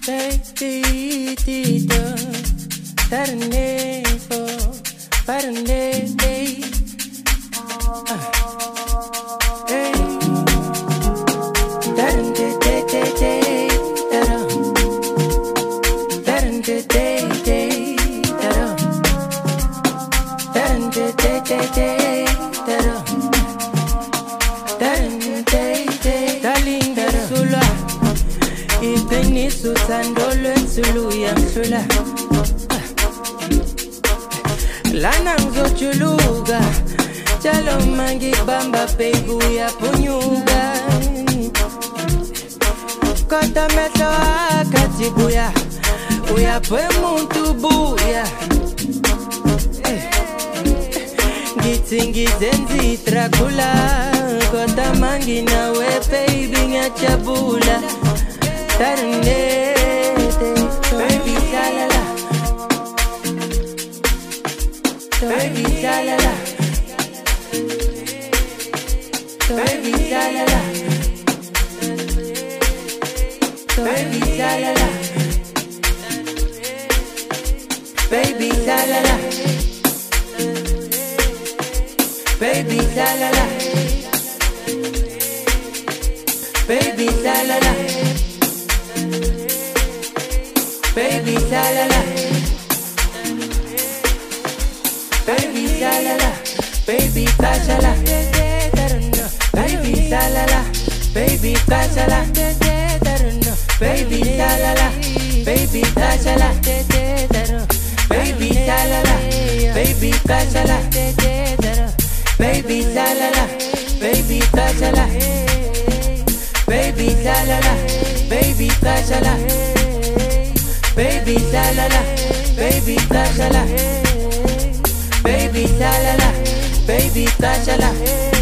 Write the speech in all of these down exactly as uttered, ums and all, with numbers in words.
Baby, tito, tarnevo, parne, hey, hey, tarne, de, de, de, taro, tarne, de, de, taro, tarne, de, de, de, taro, tarne, de, de, darling, taro, sula. Ibeni susandolo ensulu yamhlula Lana ngizochuluka Jalo mangibamba baby uyapunyuka Kodwa mehlo akathi buya Uyaphe muntu buya Ngithi ngizenza iDracula Kodwa manginawe baby ngiyajabula Baby, la la la. Baby, la la la. Baby, la la la. Baby, la la la. Baby, la la la. Baby, la la la. Baby, la la la. Baby, la la la. Baby, la la la. Baby, kashala. Baby, la la la. Baby, kashala. Baby, la la la. Baby, kashala. Baby, la la la. Baby, kashala. Baby, la la la. Baby, kashala. Baby, la la la. Baby, kashala. Baby, la la la, baby, kashala. Baby, la la la, baby, kashala.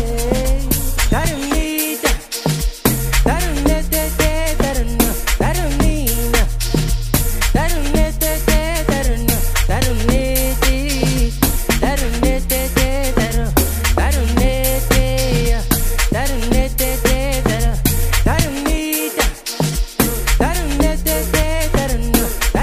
Darumita, darumete, darumna, darumina, darumete, darumna, darumete, darumete, darum, darumete, darumete, darum, darumita, darumete, darumna.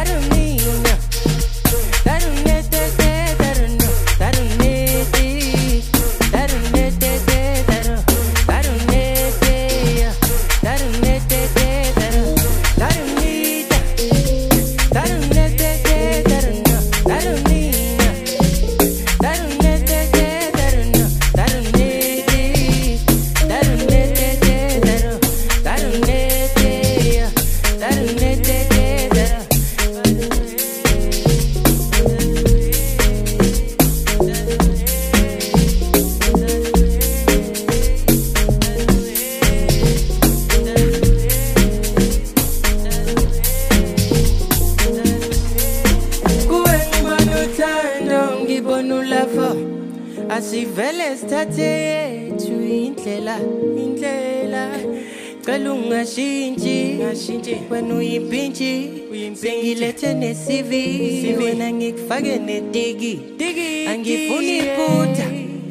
Asivele sithathe yethu indlela indlela Cela ungashintshi ngashintshi wena uyimpintshi sengilethe ne C V wena ngikufake netiki angifuni iphutha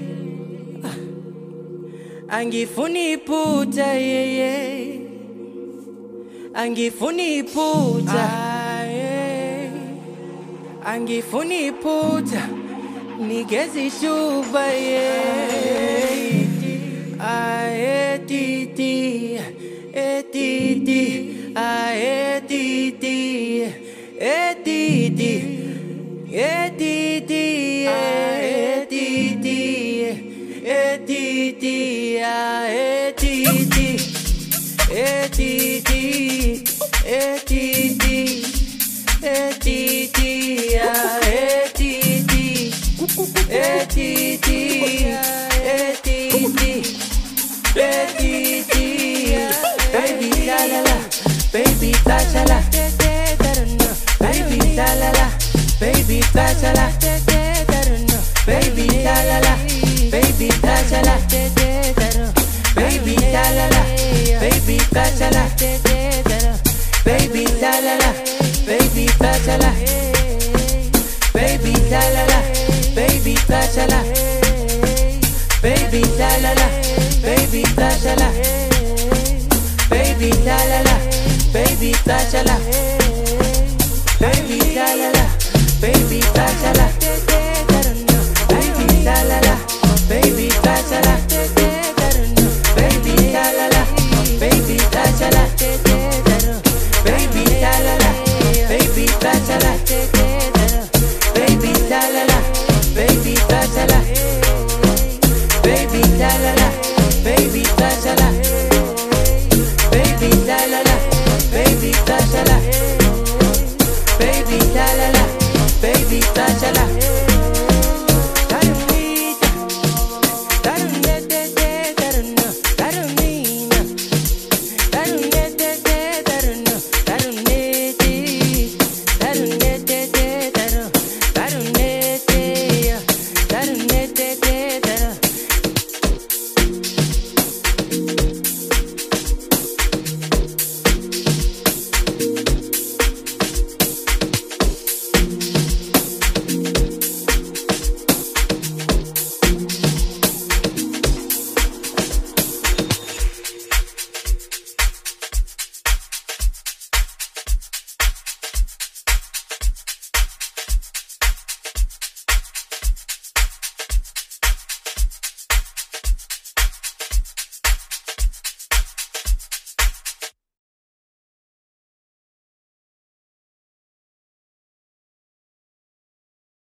angifuni iphutha yeye angifuni iphutha angifuni iphutha Nigezi shuba ye Ae titi E titi Ae titi E titi E titi Ae titi E titi Ae titi E titi E titi E titi Ae titi E titi, e titi, e titi, baby la la la, baby kashala, baby la la la, baby kashala, baby la la la, baby kashala, baby la la la, baby kashala, baby la la la, baby kashala, baby la la la. Baby, kashala. Baby, la la la. Baby, kashala. Baby, la la la. Baby, kashala. baby la la la, baby tachala, baby la la la, baby tachala, baby la la la, baby tachala, baby la la la, baby tachala, baby la la la, baby tachala, baby la la la, baby tachala, baby la la la, baby tachala, baby la la la, baby tachala.